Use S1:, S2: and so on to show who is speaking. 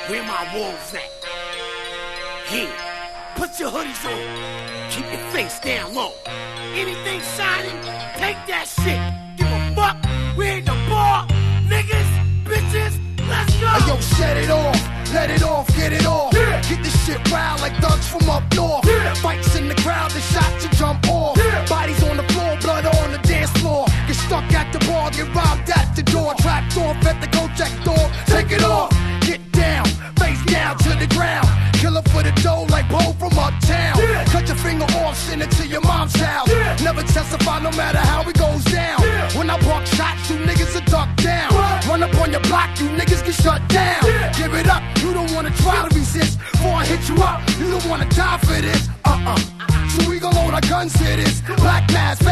S1: Where my wolves at? Here, put your hoodies on. Keep your face down low. Anything shining, take that shit. Give a fuck. We ain't the bar. Niggas, bitches, let's go.
S2: Hey, yo, set it off. Let it off, get it off. Yeah. Get this shit wild like thugs from up north. Yeah. Fights in the crowd, the shots you jump off. Yeah. Bodies on the floor, blood on the dance floor. Get stuck at the bar, get robbed at the door. Trapped off at the go-check door. Take it off, get down, face down to the ground. Killer for the dough like Bo from uptown. Yeah. Cut your finger off, send it to your mom's house. Yeah. Never testify no matter how it goes down. Yeah. When I park shots, you niggas are ducked down. What? Run up on your block, you niggas get shut down. Yeah. Give it up, you don't wanna try to resist. Before I hit you up, you don't wanna die for this. So we gon' load our guns to this. Black mask,